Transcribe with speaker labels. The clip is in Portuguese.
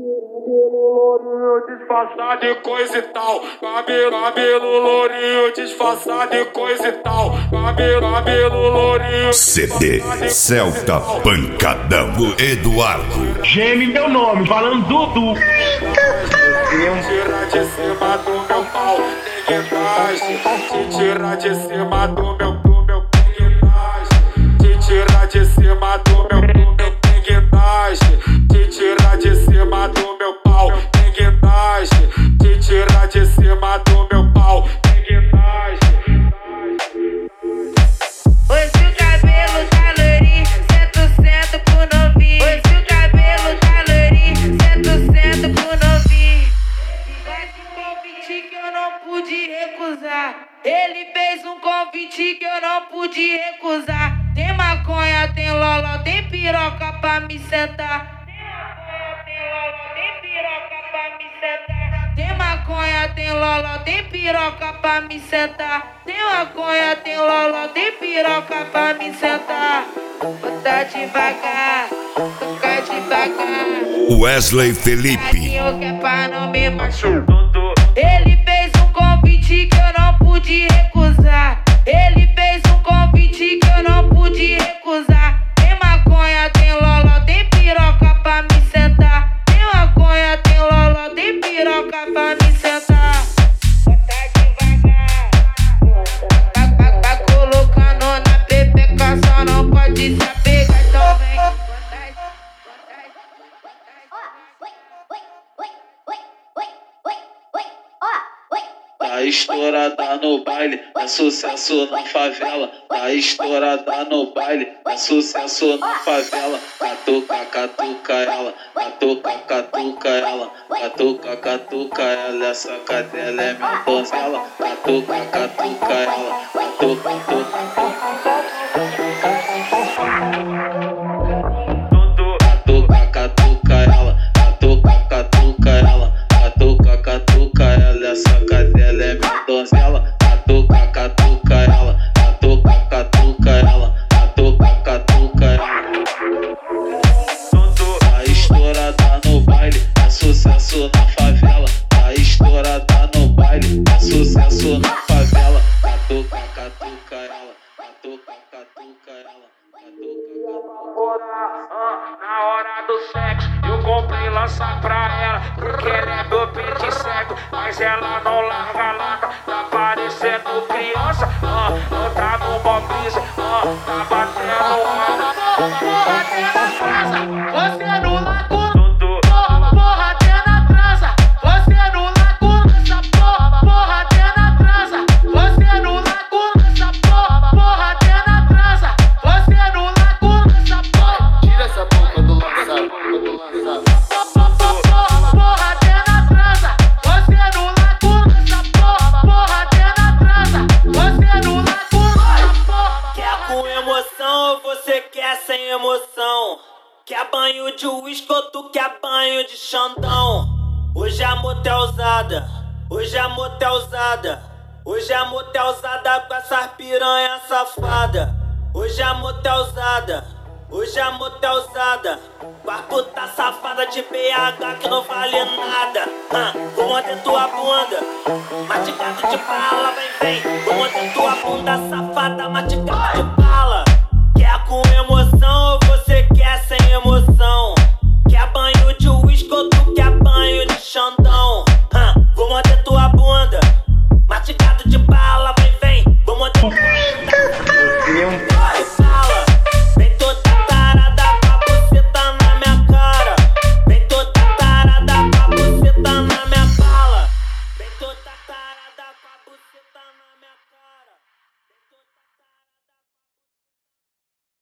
Speaker 1: Disfarçado de coisa e tal, cabelo lourinho, disfarçado de coisa e tal, cabelo lourinho.
Speaker 2: CD Celta Pancadão Eduardo.
Speaker 3: Geme meu nome, falando Dudu.
Speaker 1: Tira de cima do meu pau, ninguém faz. Te tira de cima do meu peguinagem. Te tira de cima do meu peguinagem. Te tira de cima do meu pau, peguinagem. Te tira de cima do meu pau, peguinagem.
Speaker 4: Hoje o cabelo tá lourinho, sento pro novinho. Hoje o cabelo tá lourinho, sento pro novinho. Faz um convite que eu não pude recusar. Ele fez um convite que eu não pude recusar. Tem maconha, tem loló, tem piroca pra me sentar. Tem maconha, tem loló, tem piroca pra me sentar. Tem maconha, tem loló, tem piroca pra me sentar. Bota devagar, toca devagar.
Speaker 2: Wesley Felipe.
Speaker 4: Carinho que é pra não me machucar. Ele fez um convite que eu não pude recusar. Ele fez um convite que eu não pude recusar. Tem maconha, tem loló, tem piroca pra me sentar. Tem maconha, tem loló, tem piroca pra me sentar. Bota devagar, vai colocando na pepeca, só não pode se apegar, então vem.
Speaker 5: Tá estourada no baile, é sucesso na favela. Tá estourada no baile, é sucesso na favela. Catuca ela, catuca ela, catuca ela. Essa cadela é minha donzela. Catuca ela, catuca ela, catuca ela. Essa cadela é minha donzela. Catuca ela, catuca ela. Tá estourada no baile, é sucesso na favela. Tá estourada no baile, é sucesso na favela. Catuca ela, catuca ela.
Speaker 1: Na hora do sexo, eu comprei lança pra ela, porque ela é meu pente cego, mas ela não larga a lata, tá parecendo criança, não tá no bom brisa, tá batendo porra, tem na transa, você no lago, porra, tem na transa, você no lago, essa porra, tem na transa, você no lago, essa porra, tem na transa, você no lago, essa porra.
Speaker 6: Tira essa boca do lançado,
Speaker 1: Porra, tem na transa, você no lago, essa porra, tem na transa, você no lago.
Speaker 7: Quer com emoção ou você quer sem emoção? Quer banho de uísque ou tu quer banho de Xandão? Hoje é motelzada, hoje é motelzada, hoje é motelzada com essas piranha safada. Hoje é motelzada, hoje é motelzada, com a puta safada de BH que não vale nada. Vou morder tua bunda, mastigado de bala, vem. Vou morder tua bunda safada, mastigado de bala. Quer com emoção ou você quer sem emoção?